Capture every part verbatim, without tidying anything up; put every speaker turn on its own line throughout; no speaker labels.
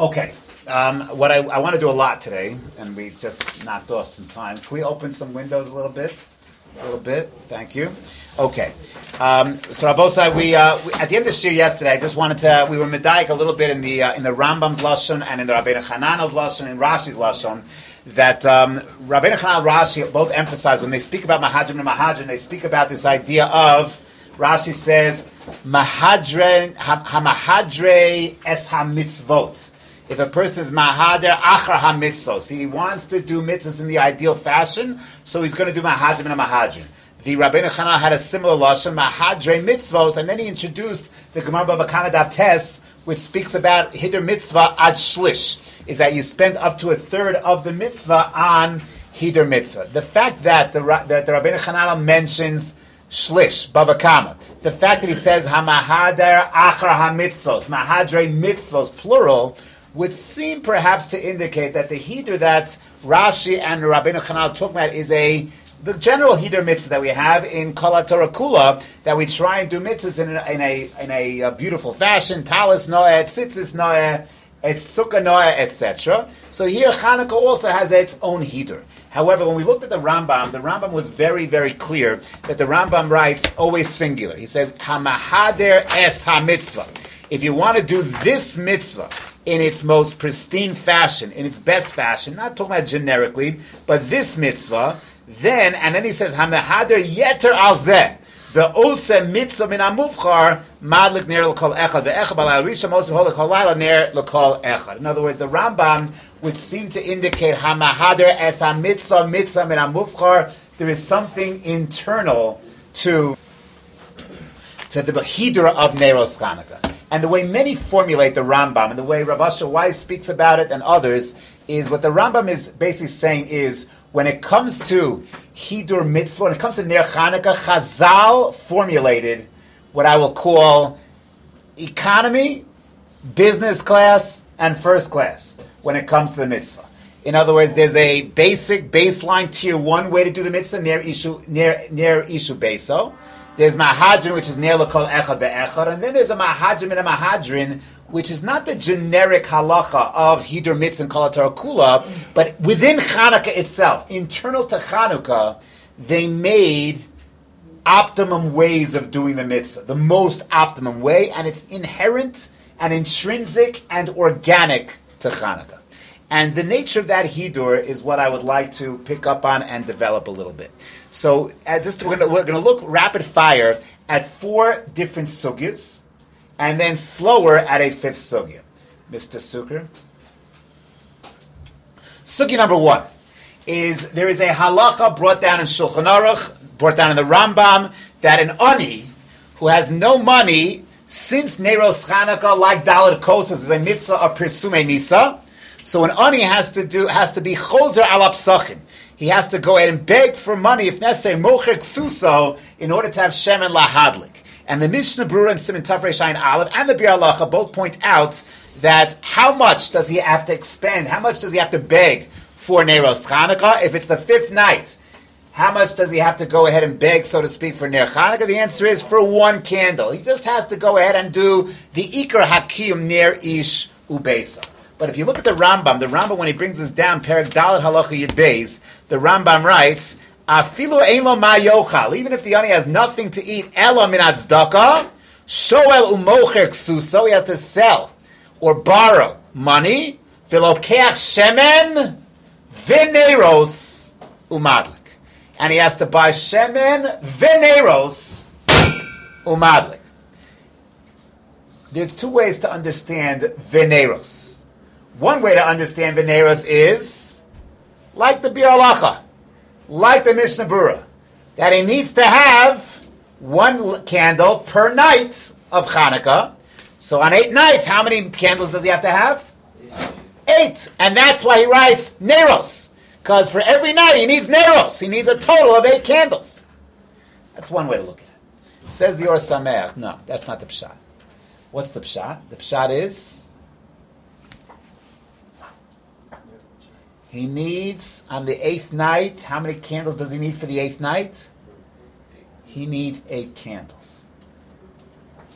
Okay. Um, what I, I want to do a lot today, and we just knocked off some time. Can we open some windows a little bit? A little bit. Thank you. Okay. Um, so Rabosai, we, uh, we at the end of the shir yesterday, I just wanted to. We were medayik a little bit in the uh, in the Rambam's lashon and in the Rabbeinu Hananel's lashon and Rashi's lashon. That um, Rabbeinu Hanan and Rashi both emphasize when they speak about mahadrim and mahadrin, they speak about this idea of. Rashi says mahadre hamahadre es hamitzvot. If a person is mahader achar ha-mitzvos, he wants to do mitzvahs in the ideal fashion, so he's going to do mahadrim and mahadrim. The Rabbeinu Hanan had a similar lashon, mahadre mitzvos, and then he introduced the Gemara Bava Kama Daf Tes, which speaks about hider mitzvah ad shlish, is that you spend up to a third of the mitzvah on hider mitzvah. The fact that the, that the Rabbeinu Hanan mentions shlish, Bava Kama, the fact that he says hamahader achar ha-mitzvos, mahadre mitzvos, plural, would seem perhaps to indicate that the Hidur that Rashi and Rabbeinu Hanan are talking about is a the general Hidur mitzvah that we have in Kol HaTorah Kula, that we try and do mitzvahs in a, in a, in a, a beautiful fashion, talis noeh, tzitzis noeh, et sukkah noeh, et cetera. So here Chanukah also has its own Hidur. However, when we looked at the Rambam, the Rambam was very, very clear that the Rambam writes always singular. He says, hamahader es ha-mitzvah. If you want to do this mitzvah in its most pristine fashion, in its best fashion, not talking about generically, but this mitzvah, then, and then he says, hamahader yeter al zeh, ve'ose mitzvah min amuvchar, madlik ner l'kol echad, ve'echad balal risham osim hol l'kol laila ner l'kol echad. In other words, the Rambam would seem to indicate hamahader as ha mitzvah, mitzvah min amuvchar. There is something internal to, to the hidra of Neros Chanukah. And the way many formulate the Rambam, and the way Rav Asher Weiss speaks about it and others, is what the Rambam is basically saying is, when it comes to Hidur Mitzvah, when it comes to Ner Chanukah, Chazal formulated what I will call economy, business class, and first class when it comes to the mitzvah. In other words, there's a basic, baseline, tier one way to do the mitzvah, Ner Ishu, Ner, Ner Ishu Beso. There's mahadrin, which is ner l'kol echad be'echad, and then there's a mahadrin and a mahadrin, which is not the generic halacha of hidur mitzvah and kol HaTorah kula, but within Chanukah itself, internal to Chanukah, they made optimum ways of doing the mitzvah, the most optimum way, and it's inherent and intrinsic and organic to Chanukah. And the nature of that hidur is what I would like to pick up on and develop a little bit. So at this, we're going we're to look rapid fire at four different sugyas, and then slower at a fifth sugya. Mister Suker. Sugya number one is there is a halacha brought down in Shulchan Aruch, brought down in the Rambam, that an ani who has no money, since Neros Chanukah, like Dalet Kosas, is a mitzvah of Pirsume Nisa. So an ani has to do has to be chozer al psachim. He has to go ahead and beg for money, if necessary, mocher ksuso, in order to have shemen lahadlik. And the Mishnah Berurah and Siman Tav Reish Ayin Aleph and the Biur Halacha both point out that how much does he have to expend? How much does he have to beg for Neros Chanukah? If it's the fifth night, how much does he have to go ahead and beg, so to speak, for Ner Chanukah? The answer is for one candle. He just has to go ahead and do the Iker Hakiyum Ner Ish Ubesa. But if you look at the Rambam, the Rambam, when he brings this down, Perek Dalet Halacha Yud Beis, the Rambam writes, Afilu ein lo ma yochal, even if the ani has nothing to eat, elo min tzedakah, shoel umocher ksuso, he has to sell or borrow money, v'lokeach shemen v'neros umadlik. And he has to buy shemen v'neros umadlik. There are two ways to understand v'neros. One way to understand Veneros is, like the Biur Halacha, like the Mishnah Berurah, that he needs to have one candle per night of Chanukah. So on eight nights, how many candles does he have to have? Eight. And that's why he writes Neros. Because for every night he needs Neros. He needs a total of eight candles. That's one way to look at it. Says the Or Sameach. No, that's not the Pshat. What's the Pshat? The Pshat is, he needs, on the eighth night, how many candles does he need for the eighth night? He needs eight candles.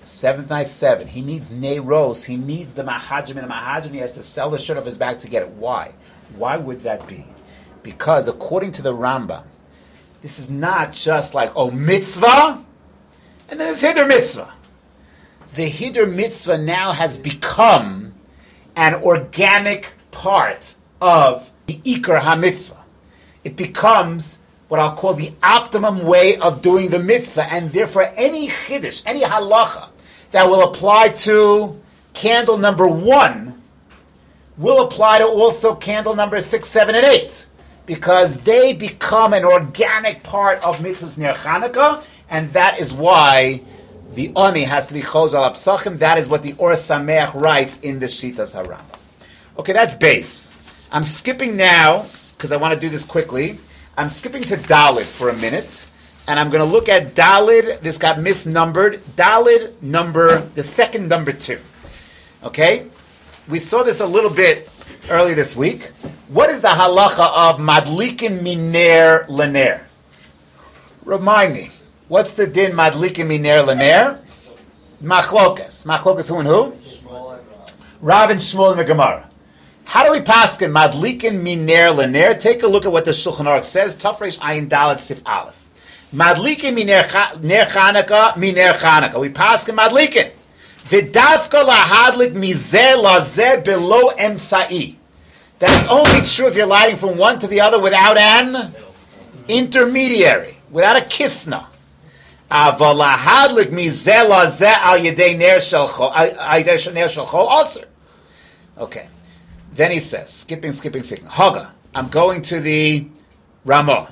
Seventh night, seven. He needs neiros. He needs the mahajim, and the mahajim, he has to sell the shirt off his back to get it. Why? Why would that be? Because according to the Rambam, this is not just like, oh, mitzvah, and then there's hidur mitzvah. The hidur mitzvah now has become an organic part of the ikar ha-mitzvah. It becomes what I'll call the optimum way of doing the mitzvah, and therefore any chiddush, any halacha that will apply to candle number one will apply to also candle number six, seven, and eight, because they become an organic part of mitzvahs ner Chanukah, and that is why the Ani has to be chozal al psachim. That is what the Or Sameach writes in the Shitas HaRambam. Okay, that's base. I'm skipping now, because I want to do this quickly, I'm skipping to Dalid for a minute, and I'm going to look at Dalid. This got misnumbered. Dalid number, the second number two. Okay? We saw this a little bit early this week. What is the halacha of madlikin miner lener? Remind me. What's the din madlikin miner lener? Machlokas. Machlokas who and who? Rav and Shmuel in the Gemara. How do we paskin madlikin miner lener? Take a look at what the Shulchan Aruch says. Tafresh ayin daled sif aleph. Madlikin miner Chanukah miner Chanukah. We paskin madlikin. V'davka lahadlik mizeh lazeh below emsa'i. That's only true if you're lighting from one to the other without an intermediary, without a kisna. Aval lahadlik mizeh lazeh al yedei ner shelcho, al yedei ner shelcho aser. Okay. Then he says, skipping, skipping, skipping. Haga, I'm going to the Ramah.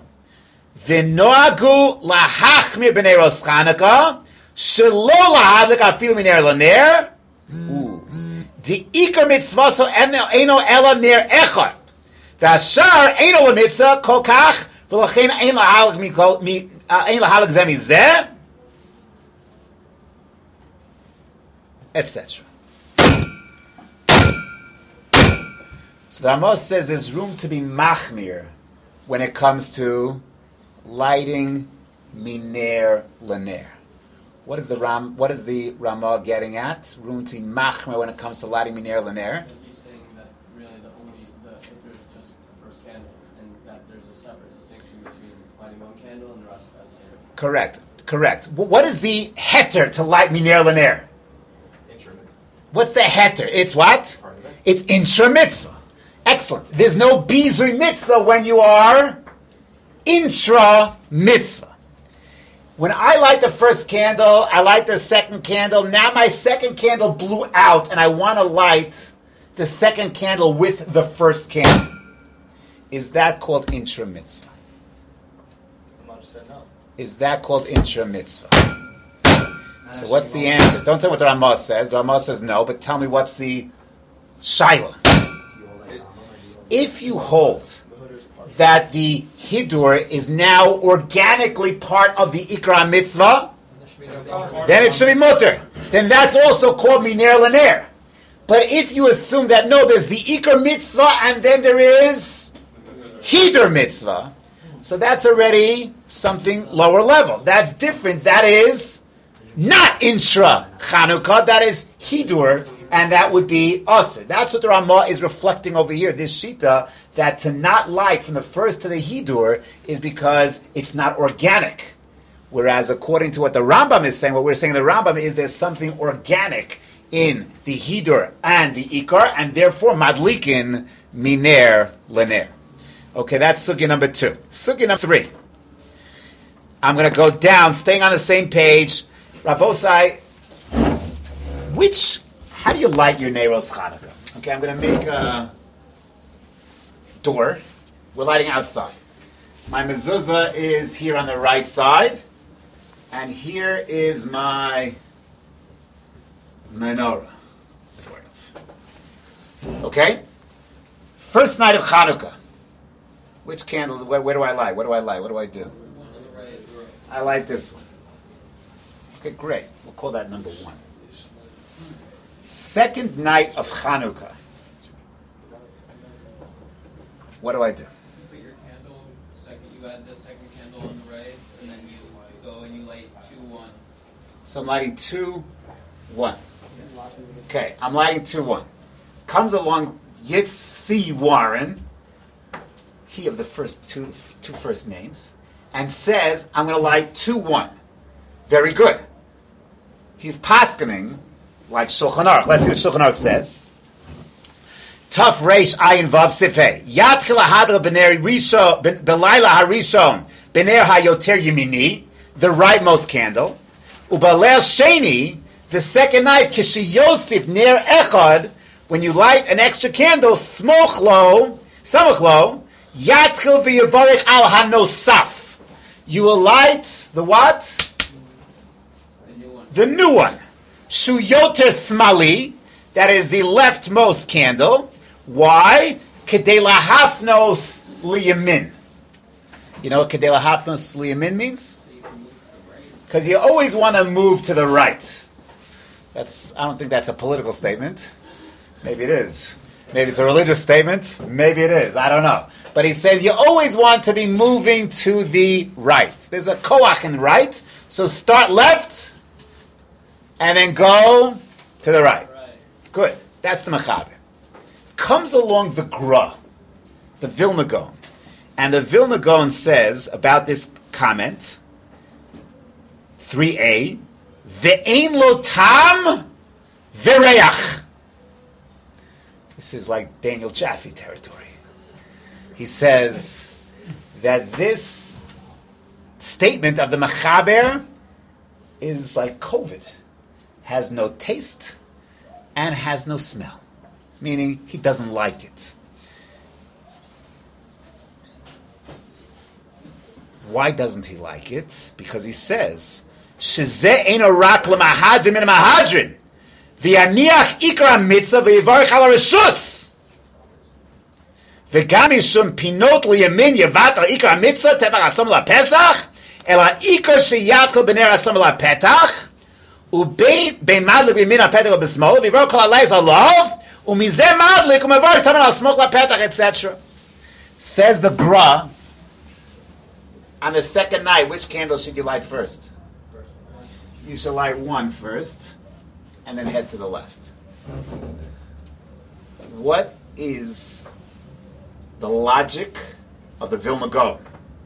V'noagu lahachmir b'nei Rosh Chanukah, shelo lahadlik afilu miner laner. Di ikar mitzvah so eino ela ner echad. V'ashar eino l'mitzvah kol kach v'lachein ein lahadlik mikol mi ein lahadlik zeh mizeh, et cetera. So the Ramos says there's room to be machmir when it comes to lighting miner lener. What is the Ram? What is the Ramah getting at? Room to be machmir when it comes to lighting miner lener.
He's saying that really the only the ikar is just the first candle, and that there's a separate distinction between lighting one candle and the rest of us.
Correct. Correct. What is the heter to light miner lener? What's the heter? It's what? It's intra mitzvah. Excellent. There's no bizui mitzvah when you are intra mitzvah. When I light the first candle, I light the second candle. Now my second candle blew out, and I want to light the second candle with the first candle. Is that called intra mitzvah? Is that called intra mitzvah? So what's the answer? Don't tell me what the Ramah says. The Ramah says no, but tell me what's the shaila. If you hold that the hidur is now organically part of the ikra mitzvah, then it should be mutter. Then that's also called miner lener. But if you assume that no, there's the ikra mitzvah and then there is hidur mitzvah, so that's already something lower level. That's different. That is not intra Chanukah. That is hidur. And that would be us. That's what the Ramah is reflecting over here. This shita, that to not light from the first to the hidur is because it's not organic. Whereas according to what the Rambam is saying, what we're saying in the Rambam is there's something organic in the hidur and the ikar, and therefore madlikin miner lener. Okay, that's sugya number two. Sugya number three. I'm going to go down, staying on the same page. Rabosai, which... How do you light your Neiros Chanukah? Okay, I'm going to make a door. We're lighting outside. My mezuzah is here on the right side, and here is my menorah, sort of. Okay? First night of Chanukah. Which candle, where, where do I light? What do I light? What do I do? I light this one. Okay, great. We'll call that number one. Second night of Chanukah. What do I do?
You put your candle, second, you add the second candle on the right, and then you go and you light two, one.
So I'm lighting two, One. Okay, I'm lighting two one. Comes along Yitzi Warren, he of the first two two first names, and says, I'm going to light two one. Very good. He's paskening like Shulchan Aruch. Let's see what Shulchan Aruch says. Taf Reish Ayin Vav Sifei. Yatchil Hadra B'ner Rishon B'Layla Harishon B'ner HaYoter Yemini, the rightmost candle. U'Balel Sheni, the second night, Kishi Yosef Ner Echad, when you light an extra candle, Smoch Lo, Samach Lo, Yatchil V'Yavarich Al HaNosaf. You will light the what?
The new one.
The new one. Shu Yoter Smali, that is the leftmost candle. Why? Kedei lahafnos liyamin. You know what kedei lahafnos liyamin means? Because you always want to move to the right. That's. I don't think that's a political statement. Maybe it is. Maybe it's a religious statement. Maybe it is. I don't know. But he says you always want to be moving to the right. There's a koach in right. So start left and then go to the right. Good. That's the Mechaber. Comes along the Gra, the Vilna Gaon. And the Vilna Gaon says about this comment, three A, Ve'ein lo tam ve'reach. This is like Daniel Jaffe territory. He says that this statement of the Mechaber is like COVID. Has no taste and has no smell. Meaning, he doesn't like it. Why doesn't he like it? Because he says, Shezeh eino rak lemahadrin min mahadrin, v'yaniach ikra mitzvah v'yivarech al reshus, v'gam yishum pinot liyamin yavat al ikra mitzvah tevach asam la pesach, el ha'ikra sheyatchel b'ner asam la petach, u'bein madlik b'yamin ha'petach b'smol, v'yivarech al alayis alav, u'mizeh madlik u'mevarech tamen al smok la petach, et cetera. Says the Gra, on the second night, which candle should you light first? You should light one first, and then head to the left. What is the logic of the Vilna Gaon?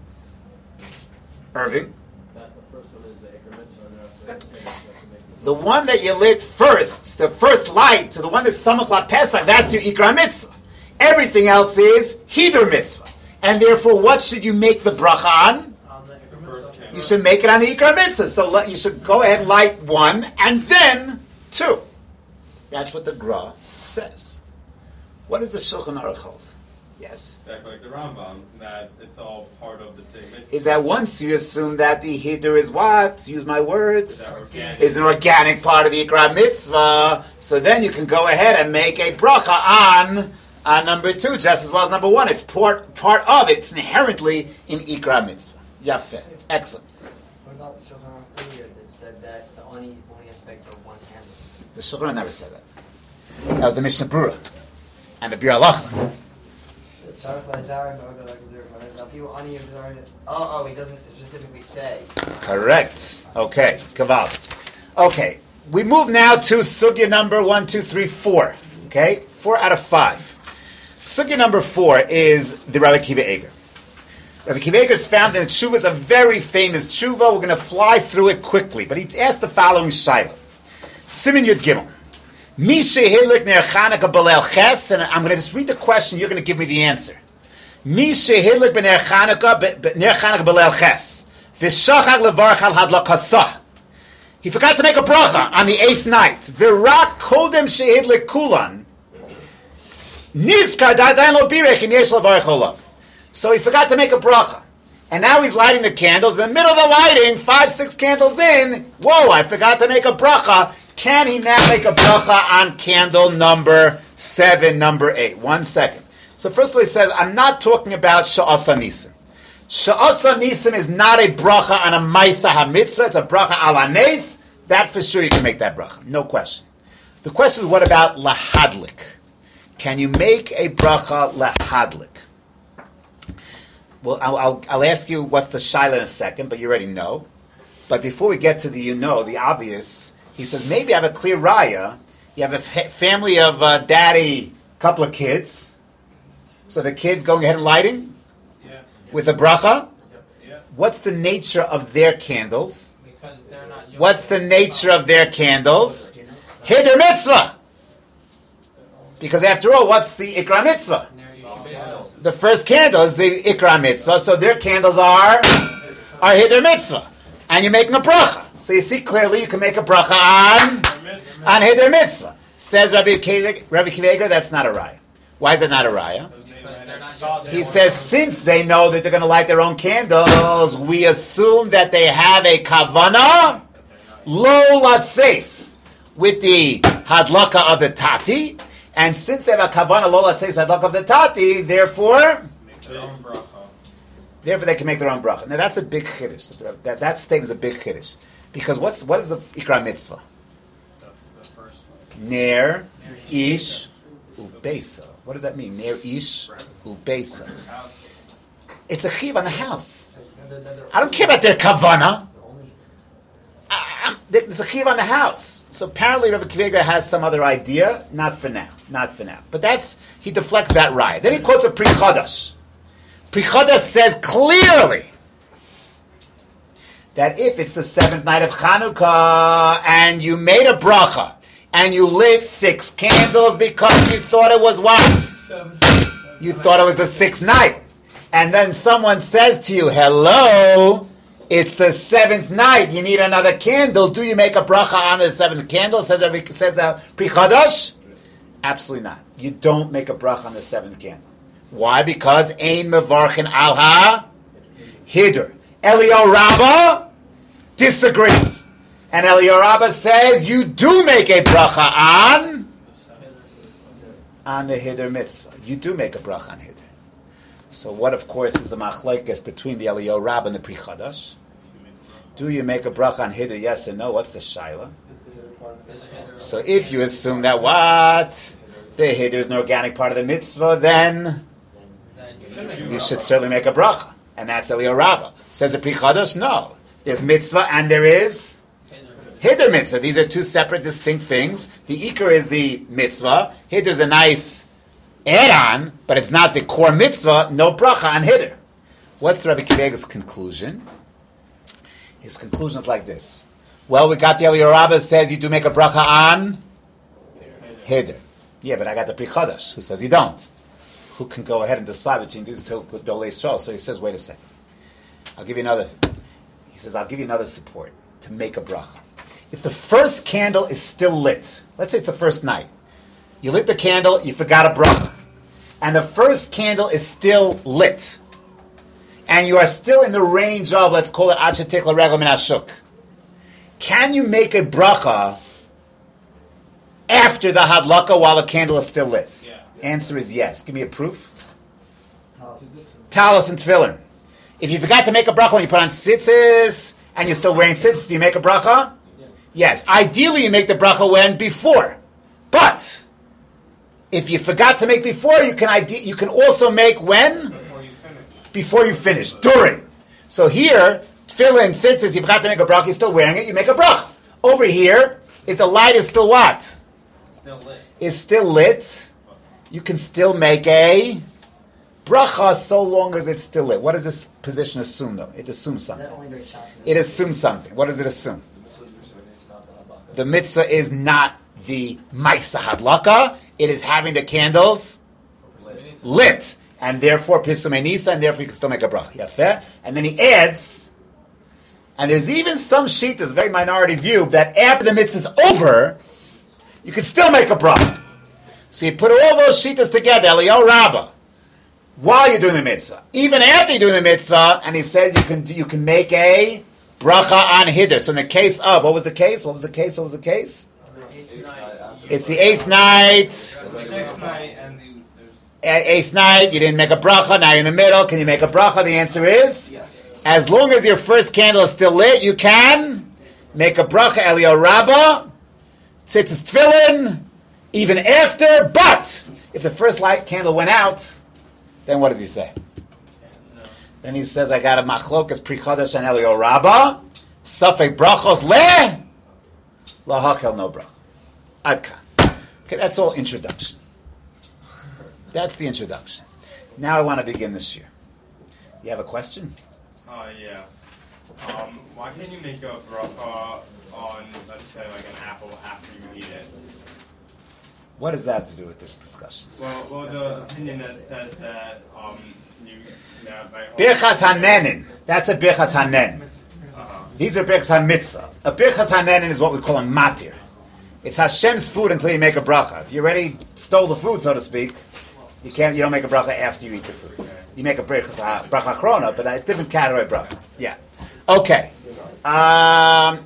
Irving?
That the first one is the Iker Mitzvah, and after that, you have to make
The one that you lit first, the first light, to the one that's Samach La Pesach, that's your Ikra Mitzvah. Everything else is Hidur Mitzvah. And therefore, what should you make the bracha on?
On the Iker Mitzvah.
You should make it on the Ikra Mitzvah. So let, you should go ahead and light one, and then two. That's what the Gra says. What does the Shulchan Aruch hold? Yes.
Exactly like the Rambam, that it's all part of the same mitzvah.
Is that once you assume that the Hidur is what? Use my words.
Is that organic?
Is an organic part of the Ikra Mitzvah. So then you can go ahead and make a bracha on, on number two, just as well as number one. It's part, part of it. It's inherently in Ikra Mitzvah. Yafeh. Excellent.
What about Shulchan Aruch earlier that said that the only only aspect of one candle?
The Shulchan Aruch never said that. That was the Mishnah Brura and the Bir Halacha.
Oh, oh, he doesn't specifically say.
Correct. Okay. Kaval. Okay. We move now to sugya number one, two, three, four. Okay? Four out of five. Sugya number four is the Rabbi Akiva Eiger. Rabbi Akiva Eiger is found in the tshuva, is a very famous tshuva. We're going to fly through it quickly. But he asked the following shayla. Siman Yud Gimel. Mi shehilik ner Chanukah b'leil ches, and I'm going to just read the question. You're going to give me the answer. Mi shehilik b'ner Chanukah ner Chanukah b'leil ches, v'shachach levarach al hadlakasah. He forgot to make a bracha on the eighth night. V'rak kodem shehidlik kulan. Nizkar da'dayin lo birech im yesh levarach olav. So he forgot to make a bracha. And now he's lighting the candles. In the middle of the lighting, five, six candles in, whoa, I forgot to make a bracha. Can he now make a bracha on candle number seven, number eight? One second. So first of all, he says, I'm not talking about Sha'asa Nisim. Sha'asa Nisim is not a bracha on a Maisa HaMitzvah. It's a bracha ala nes. That for sure you can make that bracha. No question. The question is, what about Lahadlik? Can you make a bracha Lahadlik? Well, I'll, I'll, I'll ask you what's the shaila in a second, but you already know. But before we get to the you know, the obvious He says, maybe I have a clear raya. You have a fa- family of uh, daddy, couple of kids. So the kids going ahead and lighting
Yeah.
with a bracha.
Yeah.
What's the nature of their candles?
Because they're not young.
What's the nature of their candles? Hider mitzvah. Because after all, what's the ikra mitzvah? The first candle is the ikra mitzvah, so their candles are are hider mitzvah, and you're making a bracha. So you see clearly, you can make a bracha on on hider mitzvah. Says Rabbi Kiva, Rabbi Kiva, that's not a raya. Why is it not a raya? He says since they know that they're going to light their own candles, we assume that they have a kavana lo latseis with the hadlaka of the tati. And since they have a kavana lo latseis hadlaka of the tati, therefore,
Make their own bracha.
therefore they can make their own bracha. Now that's a big chiddush. That that statement is a big chiddush because what's what is the ikra mitzvah?
The, the first one.
Ner ish ubeisa. What does that mean? Ner ish ubeisa. It's a chiv on the house. I don't care about their kavana. I- It's a chiv on the house. So apparently Rabbi Kiva has some other idea. Not for now. Not for now. But that's, he deflects that right. Then he quotes a Pri Chadash. Pri Chadash says clearly that if it's the seventh night of Chanukah and you made a bracha and you lit six candles because you thought it was what? You thought it was the sixth night. And then someone says to you, hello, it's the seventh night. You need another candle. Do you make a bracha on the seventh candle? Says says uh, Pri Chadash. Absolutely not. You don't make a bracha on the seventh candle. Why? Because ein mevarchin al ha hider. Eliyahu Rabbah disagrees, and Eliyahu Rabbah says you do make a bracha on on the hider mitzvah. You do make a bracha on hider. So what, of course, is the machlokes between the Eliyahu Rabbah and the Pri Chadash? Do you make a bracha on hider? Yes or no? What's the shaila? So if you assume that what the hider is an organic part of the mitzvah, then you should certainly make a bracha, and that's Eliyahu Rabbah. Says the Pri Chadash, no. There's mitzvah and there is hider mitzvah. These are two separate, distinct things. The ikar is the mitzvah. Hider is a nice add-on, but it's not the core mitzvah. No bracha on hider. What's Rabbi Kivega's conclusion? His conclusion is like this. Well, we got the Eliyahu Rabbah says you do make a bracha on hider. Yeah, but I got the Pri Chadash who says you don't. Who can go ahead and decide between these two Gedolei Yisrael? So he says, wait a second. I'll give you another. He says, I'll give you another support to make a bracha. If the first candle is still lit, let's say it's the first night. You lit the candle, you forgot a bracha. And the first candle is still lit. And you are still in the range of, let's call it, Ad Shetikla Regel Min Hashuk. Can you make a bracha after the hadlaka while the candle is still lit?
Yeah.
Answer is yes. Give me a proof. Talis and tefillin. If you forgot to make a bracha when you put on tzitzis and you're still wearing tzitzis, do you make a bracha?
Yeah.
Yes. Ideally, you make the bracha when? Before. But if you forgot to make before, you can ide- you can also make when?
Before you finish.
Before you finish. During. So here, tefillin, tzitzis, you forgot to make a bracha, you're still wearing it, you make a bracha. Over here, if the light is still what?
It's still lit.
Is still lit, you can still make a bracha so long as it's still lit. What does this position assume, though? It assumes
Is
something.
that only during Shas?
It assumes something. What does it assume? The mitzvah is not the Maisa Hadlaka. It is having the candles lit. And therefore, Pisumei Nisa, and therefore you can still make a bracha. Yafeh. And then he adds, and there's even some shittas, very minority view, that after the mitzvah is over, you can still make a bracha. So you put all those shittas together, Eliyahu Rabbah, while you're doing the mitzvah. Even after you're doing the mitzvah, and he says you can you can make a bracha on hider. So in the case of, what was the case? What was the case? What was the case? It's the eighth night.
The sixth night and the there's
A- Eighth night, you didn't make a bracha, now you're in the middle. Can you make a bracha? The answer is
Yes.
as long as your first candle is still lit, you can make a bracha, Eliyahu Rabbah, tzitzis tefillin, even after. But if the first light candle went out, then what does he say?
No.
Then he says, I got a machlokas Pri Chadash and Eliyahu Rabbah, safek brachos le Lahakel no bracha. Adka. Okay, that's all introduction. That's the introduction. Now I want to begin this year. You have a question?
Uh, yeah. Um, why can't you make a bracha on, let's say, like an apple after you eat it?
What does that have to do with this discussion?
Well, well, the opinion that says that um, you that by
Birchas Hanenin. That's a Birchas Hanenin.
Uh-huh.
These are Birchas HaMitzvah. A Birchas Hanenin is what we call a matir. It's Hashem's food until you make a bracha. If you already stole the food, so to speak, you can't. You don't make a bracha after you eat the food. You make a Birchas ha- bracha chrona, but it's a different category of bracha. Yeah. Okay. Um,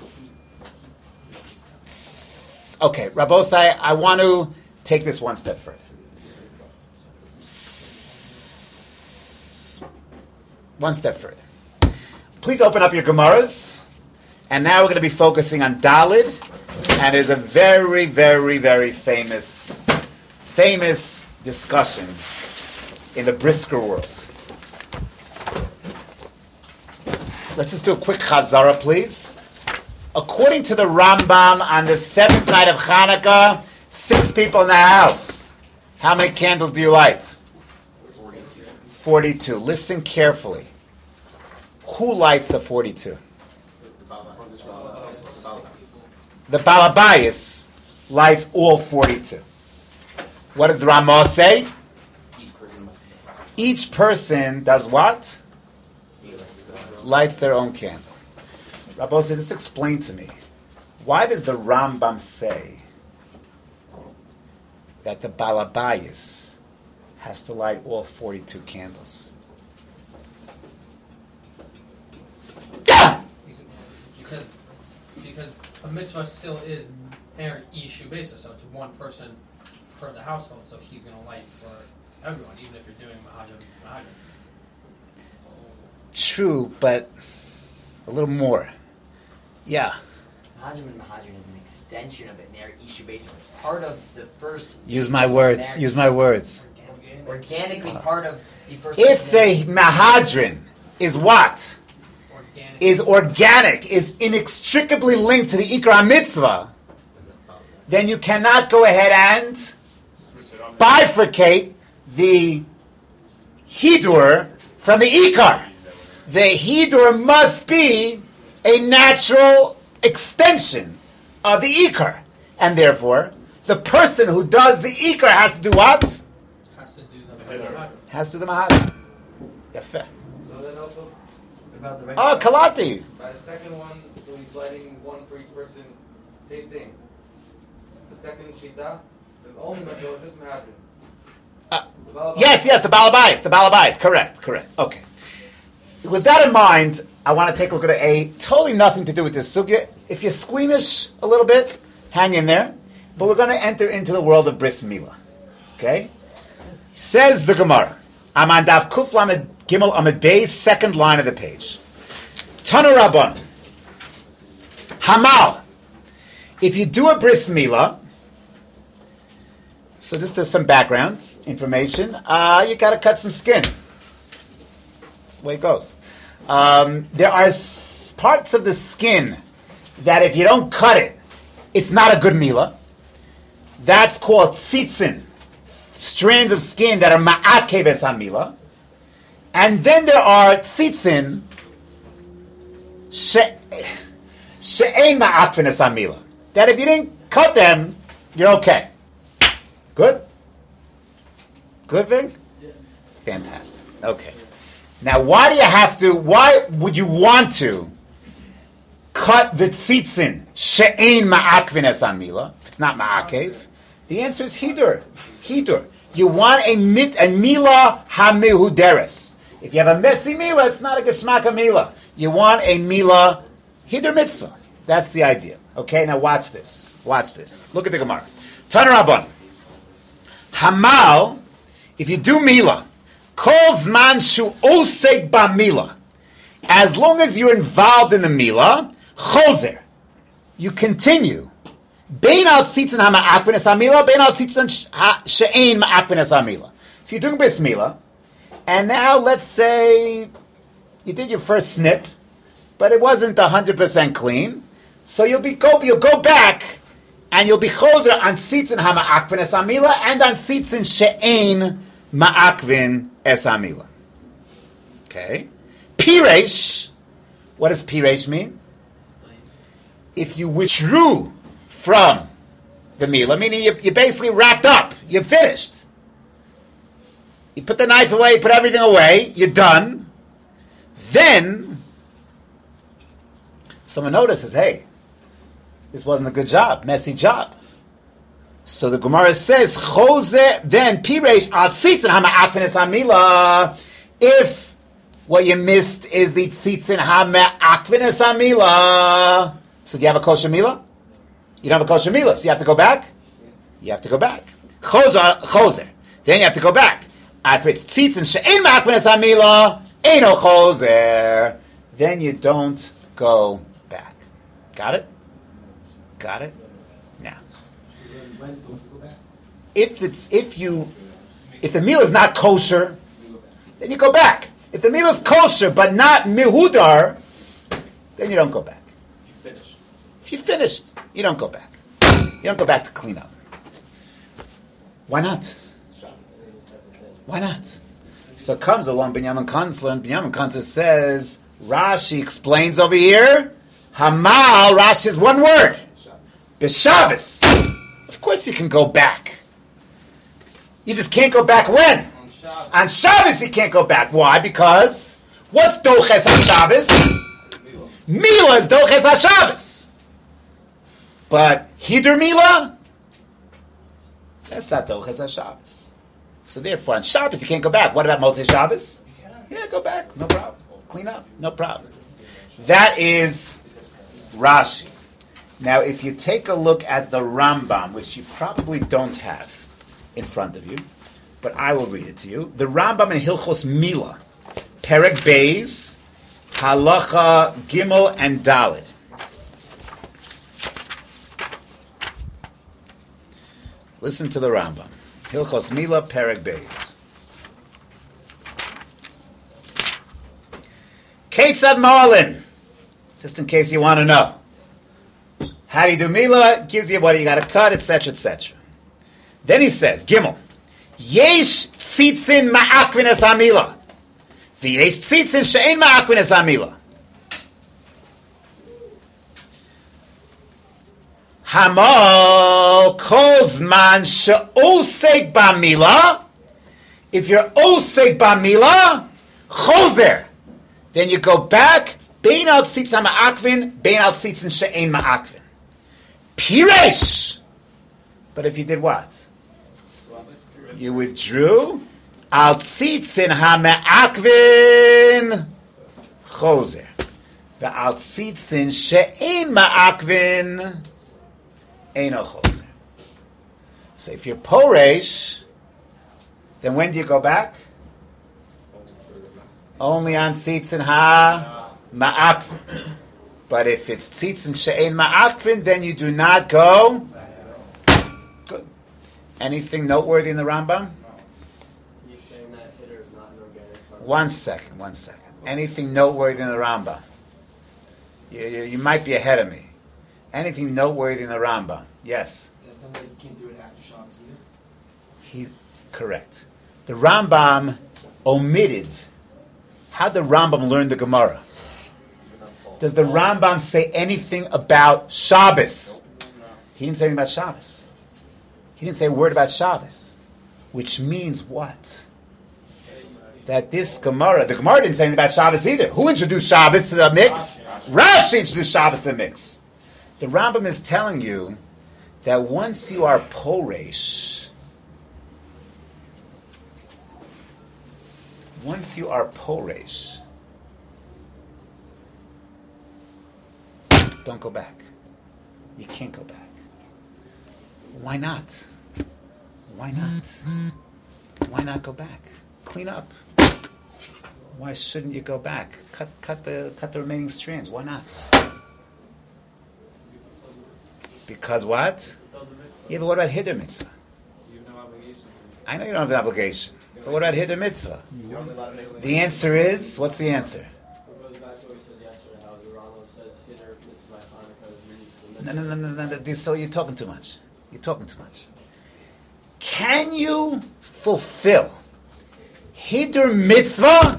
okay, Rabosai, I want to take this one step further. One step further. Please open up your Gemaras. And now we're going to be focusing on Dalid. And there's a very, very, very famous, famous discussion in the Brisker world. Let's just do a quick Chazara, please. According to the Rambam, on the seventh night of Hanukkah, six people in the house. How many candles do you light? forty-two. Listen carefully. Who lights the forty-two? The Balabayas lights all forty-two. What does the Ramah say? Each person does what? Lights their own candle. Rabbi said, just explain to me, why does the Rambam say that the Balabayas has to light all forty-two candles?
Because, because a mitzvah still is parent issue basis, so it's one person per the household, so he's going to light for everyone, even if you're doing Mahajim. Mahajim.
True, but a little more. Yeah.
Mahajim and Mahajim is an extension of it. They're issue based. It's part of the first.
Use my words. Use my words.
Organically part of the first.
If the Mahadrin is what?
Organic.
Is organic, is inextricably linked to the Ikra Mitzvah, then you cannot go ahead and bifurcate the Hidur from the Ikar. The Hidur must be a natural extension of the Ikar. And therefore, the person who does the Ikar has to do what?
Has to do the Mahajim.
Has to do the Mahadrin. Yafeh.
So then also,
About the
Oh, Kalati.
by the second one, so he's lighting one for each person, same thing. The second shita, the only Madhya, just imagine.
Uh,
The Balabais-
Yes, yes, the Balabais, the Balabais, correct, correct. Okay. With that in mind, I want to take a look at a totally nothing to do with this sugya. If you're squeamish a little bit, hang in there. But we're going to enter into the world of Bris Milah. Okay? Says the Gemara. I'm on Daf Kuf Lamed Gimel Amid Beis, second line of the page. Tanu Rabban. Hamal. If you do a Bris Milah, so just as some background information, uh, you got to cut some skin. That's the way it goes. Um, there are s- parts of the skin that if you don't cut it, it's not a good milah. That's called tzitzin, strands of skin that are ma'akev es hamila. And then there are tzitzin she'ein ma'akev es hamila. That if you didn't cut them, you're okay. Good? Good, Ving?
Yeah.
Fantastic. Okay. Now, why do you have to, why would you want to cut the tzitzin, she'ein ma'akvin es amila, if it's not ma'akev? The answer is hidur. Hidur. You want a mit, a mila hamihuderes. If you have a messy mila, it's not a geshmaka mila. You want a mila hidur mitzvah. That's the idea. Okay, now watch this. Watch this. Look at the Gemara. Tana Rabban. Hamal, if you do mila, kol zman shu oseg ba mila, as long as you're involved in the mila, chozer, you continue. Bein al tzitzin ha-ma'akvin es ha-mila, bein al tzitzin she'ein ma'akvin es ha-mila. So you're doing bris mila, and now let's say you did your first snip, but it wasn't one hundred percent clean. So you'll be go you'll go back and you'll be choser on tzitzin hama'akvin es amila and on tzitzin she'ein ma'akvin es amila. Okay. Piresh. What does piresh mean? If you withdrew from the mila, meaning you, you basically wrapped up, you're finished. You put the knife away, you put everything away, you're done. Then someone notices, hey, this wasn't a good job, messy job. So the Gemara says, Chose, then piresh al tzitzin hama'akvin es hamila. If what you missed is the tzitzin hama'akvin es hamila. So do you have a kosher mila? You don't have a kosher mila, so you have to go back? You have to go back. Choser, choser. Then you have to go back. If it's tzitzin she'ein ma'akvin es hamila, eino choser. Then you don't go back. Got it? Got it? Now, if it's if you if the meal is not kosher, then you go back. If the meal is kosher but not mihudar, then you don't go back. If you finished, you don't go back. You don't go back to clean up. Why not? Why not? So comes along Binyamin Kanzler, and Binyamin Kanzler says, Rashi explains over here, Hamal, Rashi is one word. B'Shabbos. Of course you can go back. You just can't go back when?
On Shabbos.
On Shabbos you can't go back. Why? Because what's Doches HaShabbos? Mila is Doches HaShabbos. But Hidur Mila? That's not Doches HaShabbos. So therefore on Shabbos you can't go back. What about Motzei Shabbos? Yeah, go back. No problem. Clean up. No problem. That is Rashi. Now, if you take a look at the Rambam, which you probably don't have in front of you, but I will read it to you. The Rambam in Hilchos Mila, Perek Beis, Halacha Gimel and Daled. Listen to the Rambam. Hilchos Mila, Perek Beis. Ketzad Marlin. Just in case you want to know. How do you do Mila? Gives you what you got to cut, et cetera, et cetera. Then he says, Gimel, Yesh tzitzin ma'akvin es hamila, v'yesh tzitzin she'ein ma'akvin es hamila. Hamal kol zman she'osek ba'mila. If you're osek ba'mila, choser. Then you go back, bein al tzitzin ma'akvin, bein al tzitzin she'ein ma'akvin. Piresh. But if you did what? You withdrew. Al tzitzin ha'me'akvin choser. Ve'al tzitzin she'ein ma'akvin eino choser. So if you're poresh, then when do you go back? Only on tzitzin ha'me'akvin. But if it's tzitzin she'ein ma'akvin, then you do not go. Good. Anything noteworthy in the Rambam?
He's saying that hitter is not an organic part.
One second, one second. Anything noteworthy in the Rambam? You, you, you might be ahead of me. Anything noteworthy in the Rambam? Yes.
That's something you can't do it after Shabbos either.
He correct. The Rambam omitted. How did the Rambam learn the Gemara? Does the Rambam say anything about Shabbos? He didn't say anything about Shabbos. He didn't say a word about Shabbos. Which means what? That this Gemara, the Gemara didn't say anything about Shabbos either. Who introduced Shabbos to the mix? Rashi introduced Shabbos to the mix. The Rambam is telling you that once you are Poresh, once you are Poresh, don't go back. You can't go back. Why not? Why not? Why not go back? Clean up. Why shouldn't you go back? Cut, cut the, cut the remaining strands. Why not? Because what? Yeah, but what about Hidur Mitzvah?
You have no obligation.
I know you don't have an obligation, but what about Hidur Mitzvah? The answer is, what's the answer?
It goes back to what we said yesterday, how the Rambam says hitter mitzvah Hanukkah is really
No, no, no, no, no, no. So you're talking too much. You're talking too much. Can you fulfill Hidur Mitzvah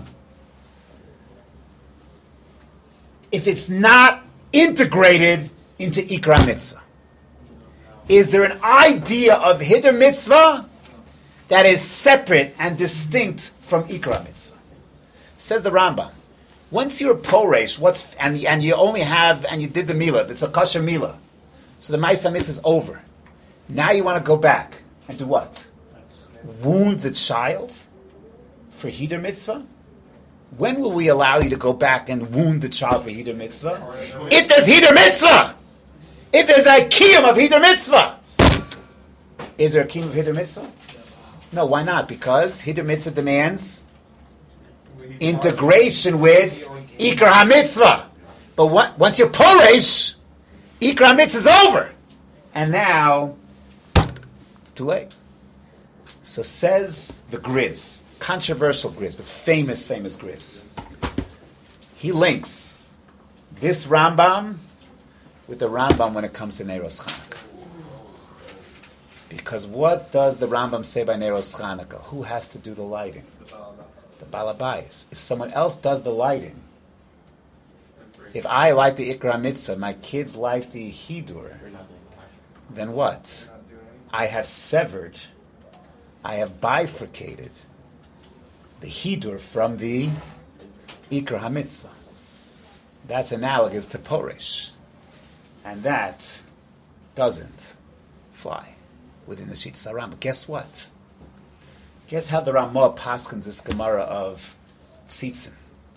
if it's not integrated into Ikra Mitzvah? Is there an idea of Hidur Mitzvah that is separate and distinct from Ikra Mitzvah? Says the Rambam. Once you're Poresh, what's and and you only have and you did the Milah, it's a kosher Milah. So the Ma'aseh Mitzvah is over. Now you want to go back and do what? Wound the child for Hidur Mitzvah? When will we allow you to go back and wound the child for Hidur Mitzvah? If there's Hidur Mitzvah! If there's a kiyum of Hidur Mitzvah! Is there a kiyum of Hidur Mitzvah? No, why not? Because Hidur Mitzvah demands integration with Ikra HaMitzvah. But what, once you're Poresh, Ikra HaMitzvah is over. And now, it's too late. So says the Grizz, controversial Grizz, but famous, famous Grizz. He links this Rambam with the Rambam when it comes to Neiros Chanukah. Because what does the Rambam say by Neiros Chanukah? Who has to do the lighting? The Balabayas. If someone else does the lighting, if I light the Ikra Mitzvah, my kids light the Hidur, then what? I have severed, I have bifurcated the Hidur from the Ikra HaMitzvah. That's analogous to Poresh. And that doesn't fly within the Shitas HaRambam. But guess what? Guess how the Ramah paskins this Gemara of Tzitzin?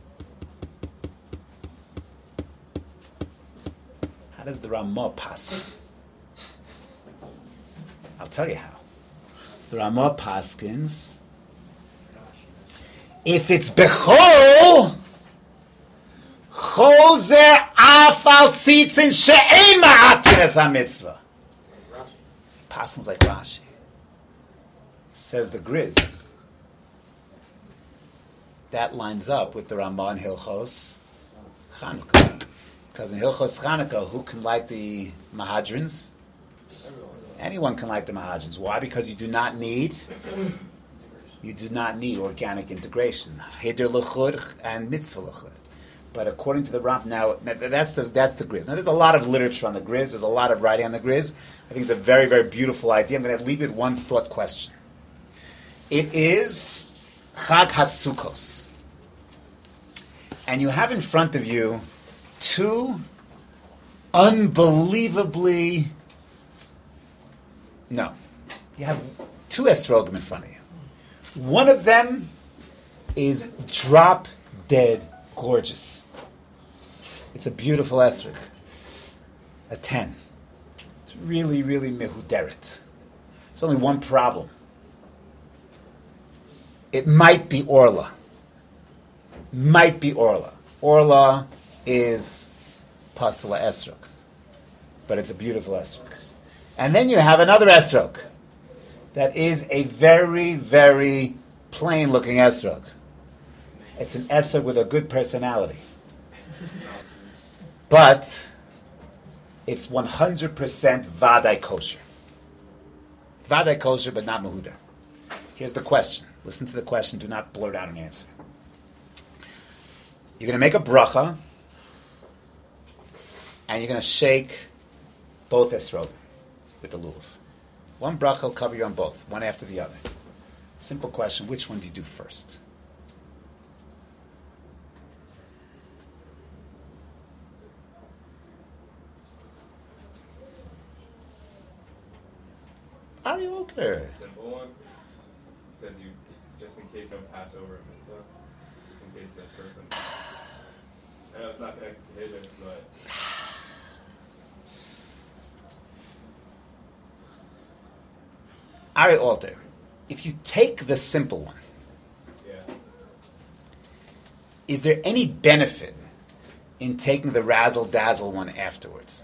How does the Ramah paskin? I'll tell you how. The Ramah paskins, if it's Bechol, Chozer Afal Tzitzin She'en Ma'atiras HaMitzvah. Paskins like Rashi. Says the Grizz. That lines up with the Ramah in Hilchos Chanukah. Because in Hilchos Chanukah, who can light the Mahadrins? Anyone can light the Mahadrins. Why? Because you do not need you do not need organic integration. Hidur L'chud and Mitzvah L'chud. But according to the Rambam, now that's the that's the Grizz. Now there's a lot of literature on the Grizz. There's a lot of writing on the Grizz. I think it's a very, very beautiful idea. I'm going to leave it with one thought question. It is Chag HaSukkos. And you have in front of you two unbelievably... No. You have two esrogim in front of you. One of them is drop-dead gorgeous. It's a beautiful esrog. A ten. It's really, really mehuderet. There's only one problem. It might be Orla. Might be Orla. Orla is Pasla Esrog. But it's a beautiful Esrog. And then you have another Esrog that is a very, very plain-looking Esrog. It's an Esrog with a good personality. But it's one hundred percent Vadai kosher. Vadai kosher, but not Mehudar. Here's the question. Listen to the question. Do not blurt out an answer. You're going to make a bracha, and you're going to shake both esrog with the lulav. One bracha will cover you on both, one after the other. Simple question. Which one do you do first? Ari Walter.
Simple one. Because you, just in case you don't pass over a mitzvah, just in case that person. I know it's not connected to Hidur, but.
Ari Walter, if you take the simple one,
Yeah.
is there any benefit in taking the razzle dazzle one afterwards?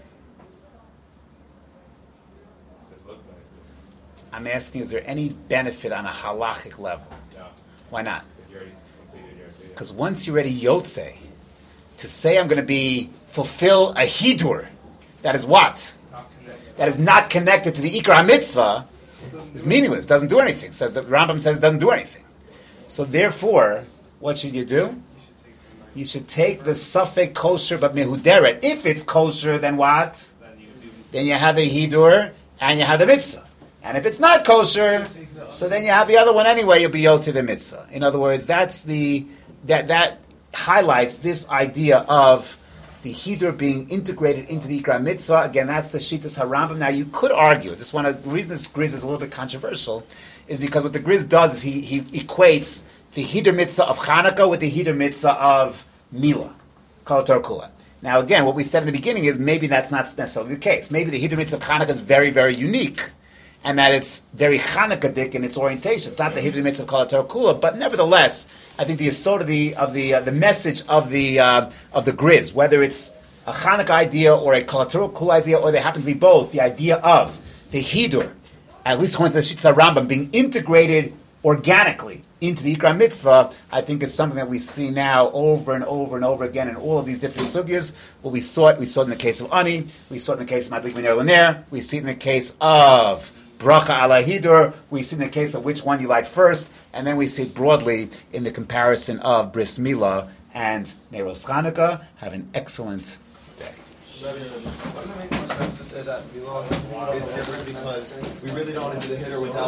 It looks nice.
I'm asking, is there any benefit on a halachic level?
No.
Why not?
Because you already completed your video.
Because once you're ready yotze, to say I'm going to be fulfill a hidur that is what?
Not connected.
That is not connected to the Ikra mitzvah is meaningless, doesn't do anything. Says the Rambam says it doesn't do anything. So therefore, what should you do? You should take the Safek kosher but mehuderet. If it's kosher, then what? Then you have the hidur and you have the mitzvah. And if it's not kosher, so then you have the other one anyway. You'll be yotze the mitzvah. In other words, that's the that that highlights this idea of the hidur being integrated into the Ikra mitzvah. Again, that's the Shittas HaRambam. Now, you could argue, this one, the reason this Grizz is a little bit controversial is because what the Grizz does is he, he equates the hidur mitzvah of Hanukkah with the hidur mitzvah of Mila, Kol Torah Kula. Now, again, what we said in the beginning is maybe that's not necessarily the case. Maybe the hidur mitzvah of Hanukkah is very, very unique, and that it's very Hanukkah-dik in its orientation. It's not the hidur mitzvah of Kol Torah Kula, but nevertheless, I think the assault of the of the uh, the message of the uh, of the Grizz, whether it's a Hanukkah idea or a Kol Torah Kula idea, or they happen to be both, the idea of the hidur, at least according to the Shittas HaRambam, being integrated organically into the Ikra mitzvah, I think is something that we see now over and over and over again in all of these different sugyas. Well, we saw it. We saw it in the case of Ani. We saw it in the case of Madlik Miner Lanier. We see it in the case of Bracha ala Hidur. We see in the case of which one you like first, and then we see it broadly in the comparison of Bris Milah and Neiros Chanukah. Have an excellent day.
Wouldn't it make more sense to say that Milah is different because we really don't want to do the hitter without